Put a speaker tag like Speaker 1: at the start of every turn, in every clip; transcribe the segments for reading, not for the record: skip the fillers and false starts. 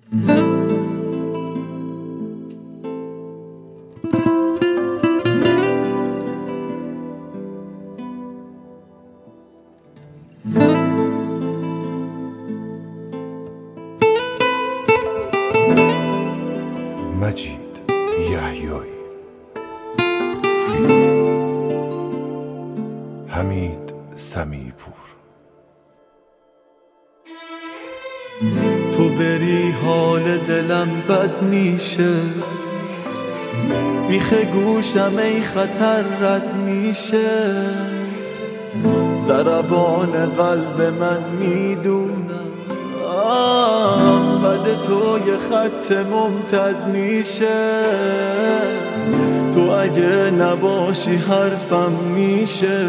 Speaker 1: مجید یحیایی فیت حمید سمیع‌پور.
Speaker 2: تو بری حال دلم بد میشه، بیخ گوشم ای خطر رد میشه، ضربان قلب من میدونم بعد تو یه خط ممتد میشه، تو اگه نباشی حرفم میشه.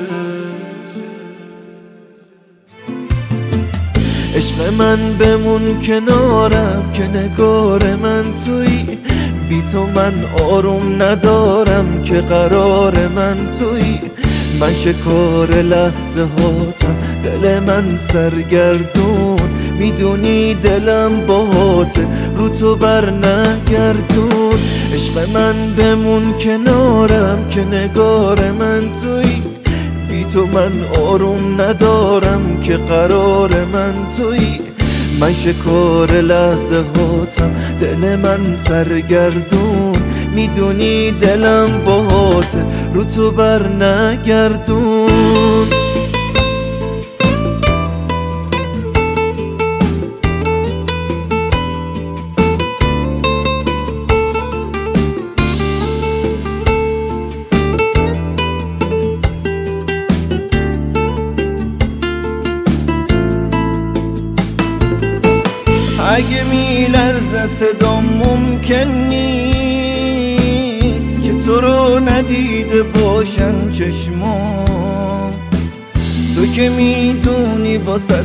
Speaker 2: عشق من بمون کنارم که نگار من تویی، بی تو من آروم ندارم که قرار من تویی، من شکار لحظه هاتم دل من سرگردون، میدونی دلم باهاته رو تو بر نگردون. عشق من بمون کنارم که نگار من تویی، بی تو من آروم ندارم که قرار من تویی، من شکار لحظه هاتم دل من سرگردون، میدونی دلم باهاته رو تو بر نگردون. اگه میلرزه صدام ممکن نیست که تو رو ندیده باشن چشمام، تو که میدونی واسط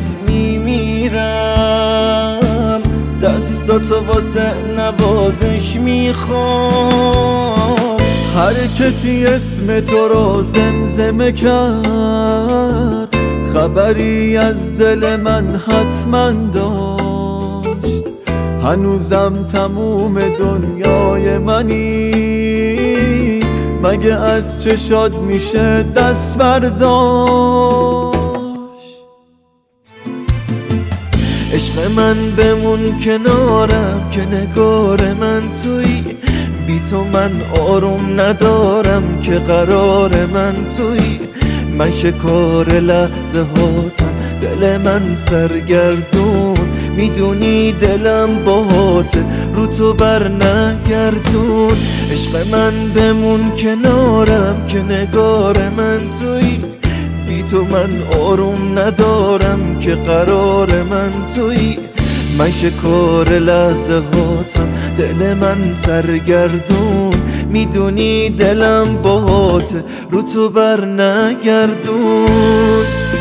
Speaker 2: میمیرم، دستاتو واسه نوازش میخوام. هر کسی اسم تو رو زمزمه کرد، خبری از دل من حتما داشت، هنوزم تموم دنیای منی، مگه از چشات میشه دست برداشت. عشق من بمون کنارم که نگار من تویی، بی تو من آروم ندارم که قرار من تویی، من شکار لحظه هاتم دل من سرگردون، میدونی دلم باهاته رو تو بر نگردون. عشق من بمون کنارم که نگار من تویی، بی تو من آروم ندارم که قرار من تویی، من شکار لحظه هاتم دل من سرگردون، میدونی دلم باهاته رو تو بر نگردون.